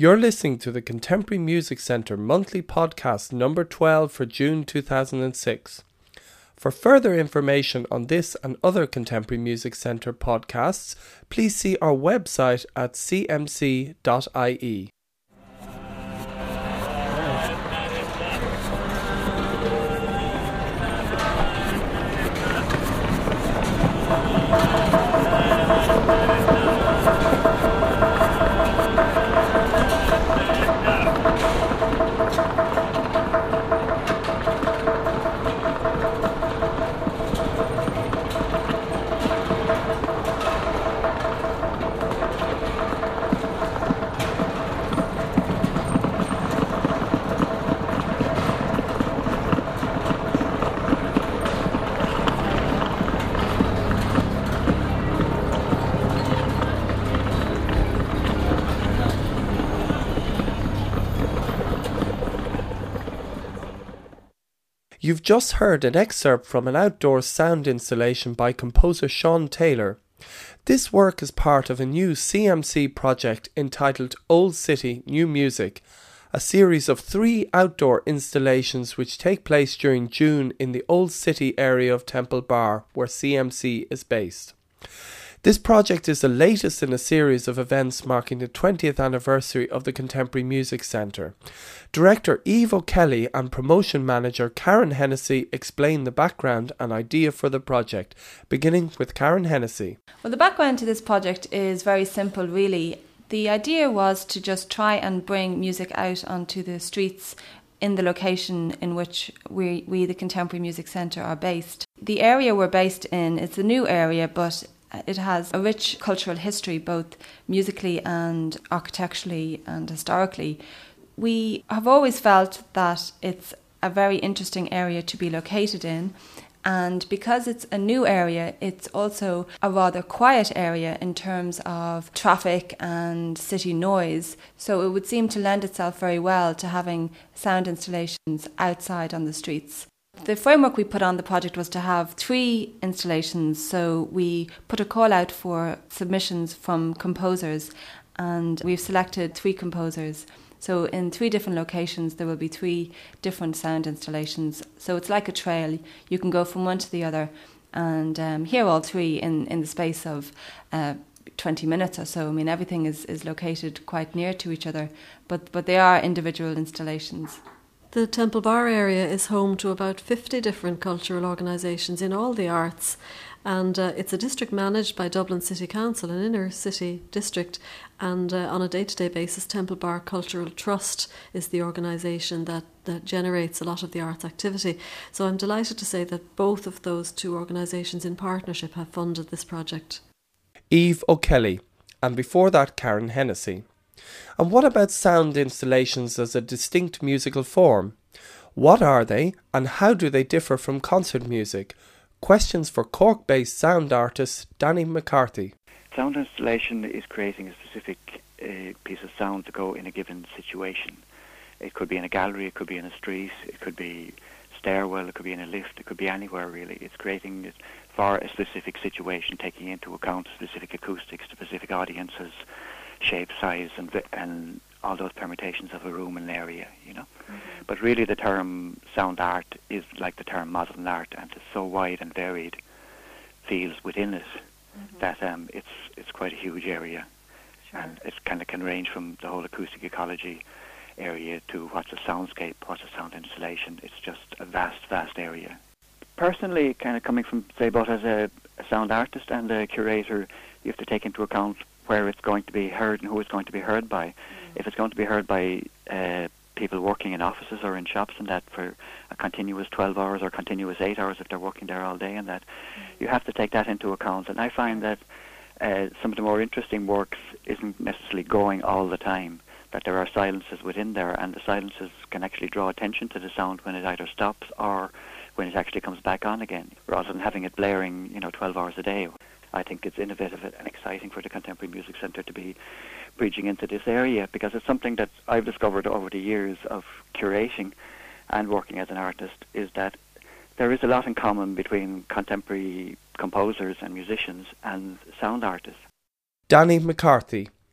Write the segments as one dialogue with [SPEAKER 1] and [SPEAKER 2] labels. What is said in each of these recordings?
[SPEAKER 1] You're listening to the Contemporary Music Centre monthly podcast number 12 for June 2006. For further information on this and other Contemporary Music Centre podcasts, please see our website at cmc.ie. You've just heard an excerpt from an outdoor sound installation by composer Sean Taylor. This work is part of a new CMC project entitled Old City New Music, a series of 3 outdoor installations which take place during June in the Old City area of Temple Bar, where CMC is based. This project is the latest in a series of events marking the 20th anniversary of the Contemporary Music Centre. Director Eve O'Kelly and promotion manager Karen Hennessy explain the background and idea for the project, beginning with Karen Hennessy.
[SPEAKER 2] Well, the background to this project is very simple, really. The idea was to just try and bring music out onto the streets in the location in which we the Contemporary Music Centre, are based. The area we're based in is a new area, but it has a rich cultural history, both musically and architecturally and historically. We have always felt that it's a very interesting area to be located in, and because it's a new area, it's also a rather quiet area in terms of traffic and city noise, so it would seem to lend itself very well to having sound installations outside on the streets. The framework we put on the project was to have 3 installations, so we put a call out for submissions from composers, and we've selected 3 composers. So in 3 different locations there will be 3 different sound installations, so it's like a trail. You can go from one to the other and hear all 3 in the space of 20 minutes or so. I mean, everything is located quite near to each other, but they are individual installations.
[SPEAKER 3] The Temple Bar area is home to about 50 different cultural organisations in all the arts, and it's a district managed by Dublin City Council, an inner city district, and on a day-to-day basis Temple Bar Cultural Trust is the organisation that generates a lot of the arts activity. So I'm delighted to say that both of those 2 organisations in partnership have funded this project.
[SPEAKER 1] Eve O'Kelly, and before that Karen Hennessy. And what about sound installations as a distinct musical form? What are they, and how do they differ from concert music? Questions for Cork-based sound artist Danny McCarthy.
[SPEAKER 4] Sound installation is creating a specific piece of sound to go in a given situation. It could be in a gallery, it could be in a street, it could be stairwell, it could be in a lift, it could be anywhere really. It's creating it for a specific situation, taking into account specific acoustics, specific audiences, shape, size, and all those permutations of a room and area, you know. Mm-hmm. But really the term sound art is like the term modern art, and it's so wide and varied fields within it that it's quite a huge area. Sure. And it kind of can range from the whole acoustic ecology area to what's a soundscape, what's a sound installation. It's just a vast area. Personally, kind of coming from, say, both as a sound artist and a curator, you have to take into account where it's going to be heard and who it's going to be heard by. Mm. If it's going to be heard by people working in offices or in shops and that for a continuous 12 hours or continuous 8 hours if they're working there all day and that, you have to take that into account. And I find that some of the more interesting works isn't necessarily going all the time, that there are silences within there, and the silences can actually draw attention to the sound when it either stops or when it actually comes back on again, rather than having it blaring, 12 hours a day. I think it's innovative and exciting for the Contemporary Music Centre to be bridging into this area, because it's something that I've discovered over the years of curating and working as an artist, is that there is a lot in common between contemporary composers and musicians and sound artists.
[SPEAKER 1] Danny McCarthy.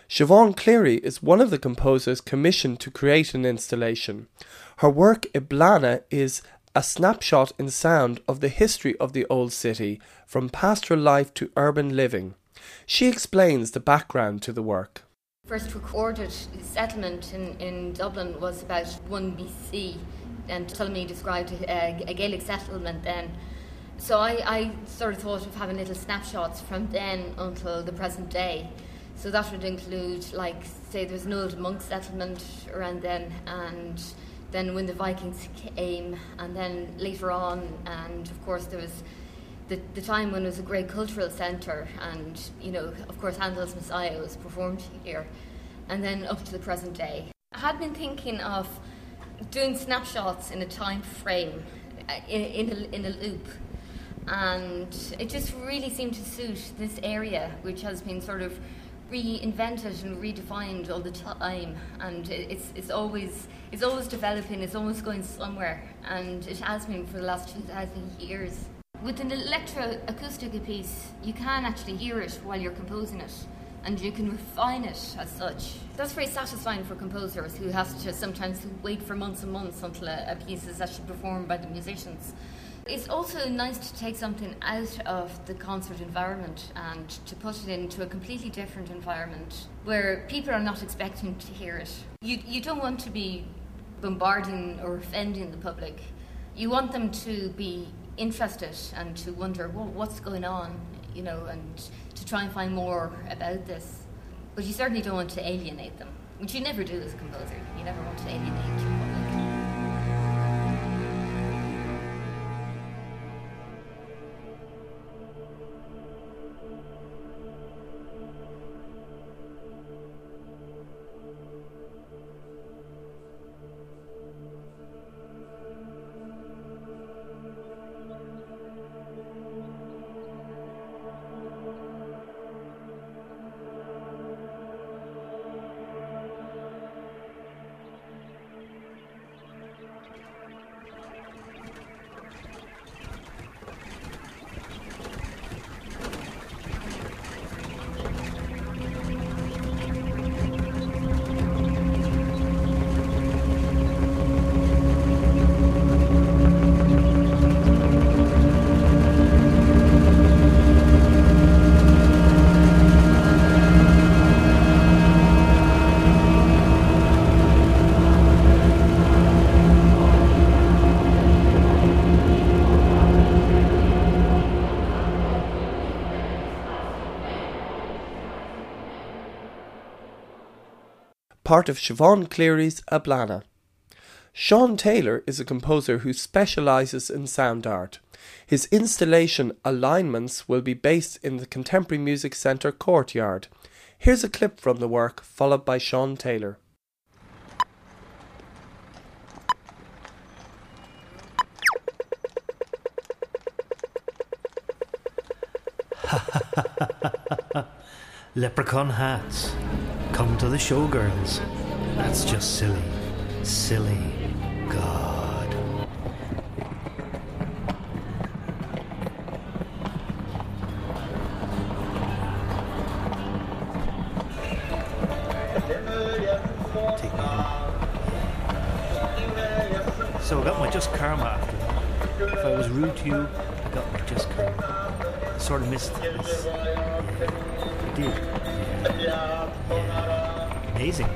[SPEAKER 1] Siobhan Cleary is one of the composers commissioned to create an installation. Her work Iblana is a snapshot in sound of the history of the old city, from pastoral life to urban living. She explains the background to the work.
[SPEAKER 5] First recorded settlement in Dublin was about 1 BC, and Ptolemy described a Gaelic settlement then. So I sort of thought of having little snapshots from then until the present day. So that would include, like, say there's an old monk settlement around then, and then when the Vikings came, and then later on, and of course there was the time when it was a great cultural centre, and, you know, of course Handel's Messiah was performed here, and then up to the present day. I had been thinking of doing snapshots in a time frame, in a loop, and it just really seemed to suit this area, which has been sort of reinvented and redefined all the time, and it's always developing, it's always going somewhere, and it has been for the last 2,000 years. With an electroacoustic piece, you can actually hear it while you're composing it, and you can refine it as such. That's very satisfying for composers who have to sometimes wait for months and months until a piece is actually performed by the musicians. It's also nice to take something out of the concert environment and to put it into a completely different environment where people are not expecting to hear it. You don't want to be bombarding or offending the public. You want them to be interested and to wonder, well, what's going on, you know, and to try and find more about this. But you certainly don't want to alienate them, which you never do as a composer. You never want to alienate your public.
[SPEAKER 1] Part of Siobhan Cleary's Iblana. Sean Taylor is a composer who specialises in sound art. His installation Alignments will be based in the Contemporary Music Centre courtyard. Here's a clip from the work, followed by Sean Taylor.
[SPEAKER 6] Leprechaun hats. Come to the show, girls. That's just silly. Silly. God. Take me home. So I got my just karma after that. If I was rude to you, I got my just karma. I sort of missed this. Yeah, I did. Yeah. Amazing.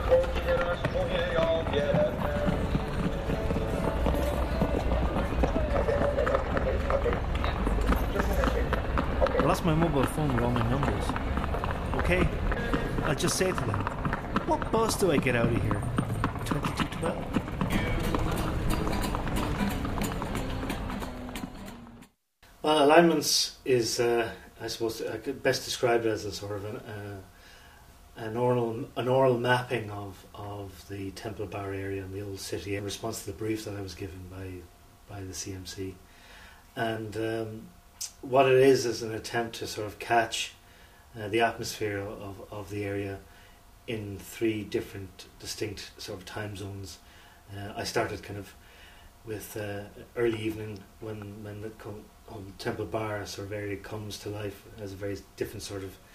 [SPEAKER 6] I lost my mobile phone with all my numbers. Okay, I'll just say to them, what bus do I get out of here? 2212. Well, Alignments is, I suppose, I could best describe it as a sort of an oral mapping of the Temple Bar area in the old city in response to the brief that I was given by the CMC. And what it is an attempt to sort of catch the atmosphere of the area in three different distinct sort of time zones. I started kind of with early evening when the Temple Bar sort of area comes to life. It has a very different sort of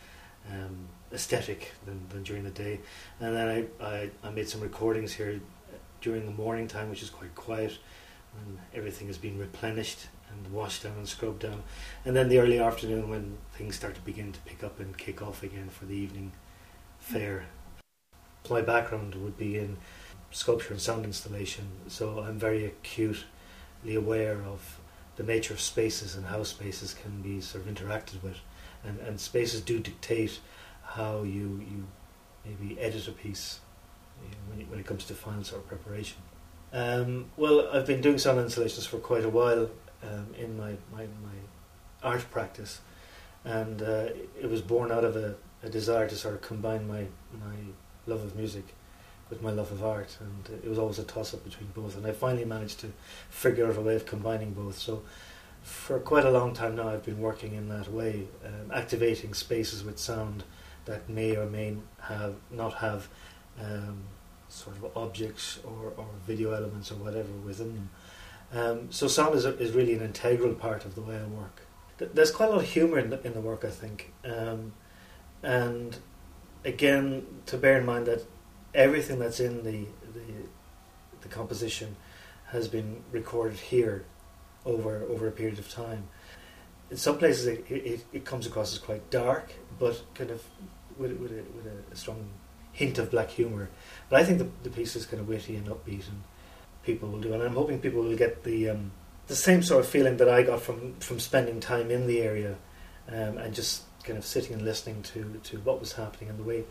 [SPEAKER 6] aesthetic than during the day. And then I made some recordings here during the morning time, which is quite quiet, and everything has been replenished and washed down and scrubbed down. And then the early afternoon, when things start to begin to pick up and kick off again for the evening fair. My background would be in sculpture and sound installation, so I'm very acutely aware of the nature of spaces and how spaces can be sort of interacted with, and spaces do dictate how you maybe edit a piece, when it comes to final sort of preparation. Well, I've been doing sound installations for quite a while in my art practice, and it was born out of a desire to sort of combine my love of music with my love of art, and it was always a toss-up between both, and I finally managed to figure out a way of combining both. So for quite a long time now I've been working in that way, activating spaces with sound that may or may not have sort of objects or video elements or whatever within them. So sound is really an integral part of the way I work. There's quite a lot of humour in the work, I think, and again, to bear in mind that everything that's in the composition has been recorded here over a period of time. In some places it comes across as quite dark, but kind of with a strong hint of black humour. But I think the piece is kind of witty and upbeat, and people will do. And I'm hoping people will get the same sort of feeling that I got from spending time in the area, and just kind of sitting and listening to what was happening, and the way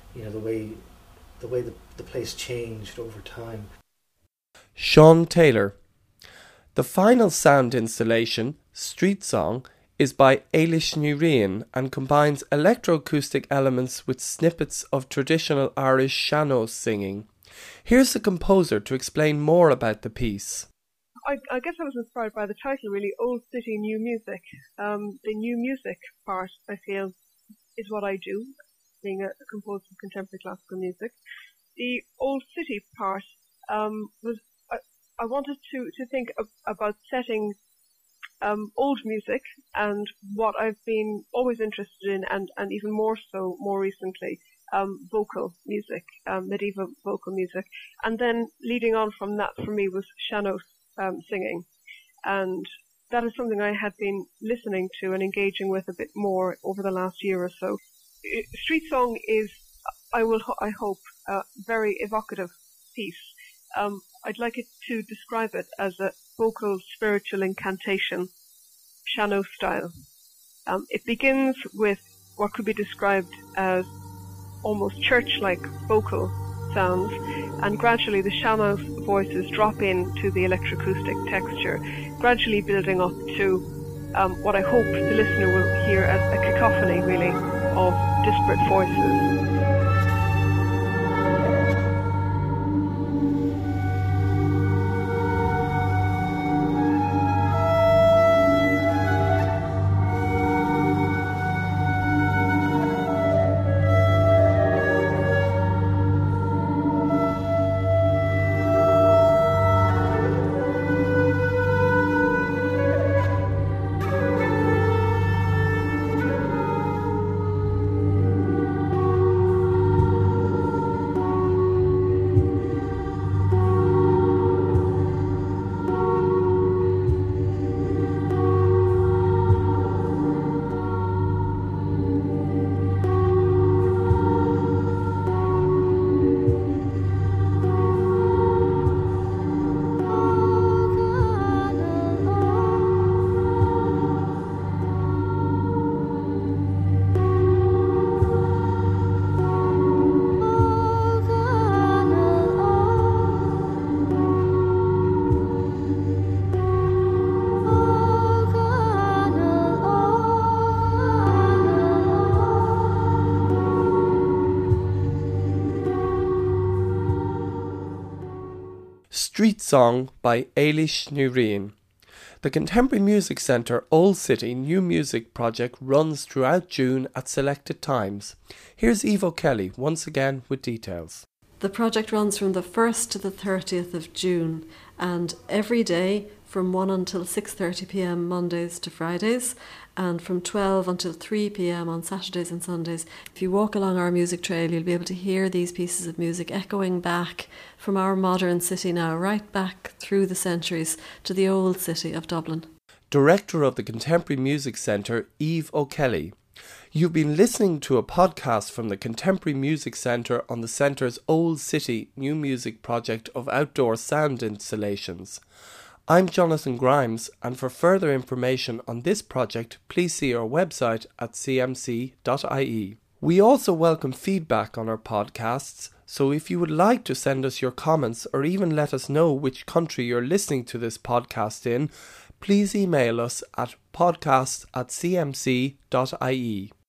[SPEAKER 6] the place changed over time.
[SPEAKER 1] Sean Taylor. The final sound installation, Street Song, is by Eilish Ní Riain and combines electroacoustic elements with snippets of traditional Irish sean-nós singing. Here's the composer to explain more about the piece.
[SPEAKER 7] I guess I was inspired by the title, really, Old City, New Music. The new music part, I feel, is what I do, being a composer of contemporary classical music. The Old City part was, I wanted to think about setting old music and what I've been always interested in, and even more so more recently, vocal music, medieval vocal music. And then leading on from that for me was sean-nós singing. And that is something I had been listening to and engaging with a bit more over the last year or so. Street Song is, I hope, a very evocative piece. I'd like it to describe it as a vocal spiritual incantation, sean-nós style. It begins with what could be described as almost church-like vocal sounds, and gradually the sean-nós voices drop into the electroacoustic texture, gradually building up to what I hope the listener will hear as a cacophony, really, of disparate voices.
[SPEAKER 1] Street Song by Eilish Ní Riain. The Contemporary Music Centre Old City New Music project runs throughout June at selected times. Here's Evo Kelly once again with details.
[SPEAKER 3] The project runs from the 1st to the 30th of June, and every day from 1 until 6:30 p.m. Mondays to Fridays, and from 12 until 3 p.m. on Saturdays and Sundays. If you walk along our music trail, you'll be able to hear these pieces of music echoing back from our modern city now, right back through the centuries to the old city of Dublin.
[SPEAKER 1] Director of the Contemporary Music Centre, Eve O'Kelly. You've been listening to a podcast from the Contemporary Music Centre on the Centre's Old City New Music project of outdoor sound installations. I'm Jonathan Grimes, and for further information on this project, please see our website at cmc.ie. We also welcome feedback on our podcasts, so if you would like to send us your comments or even let us know which country you're listening to this podcast in, please email us at podcast@cmc.ie.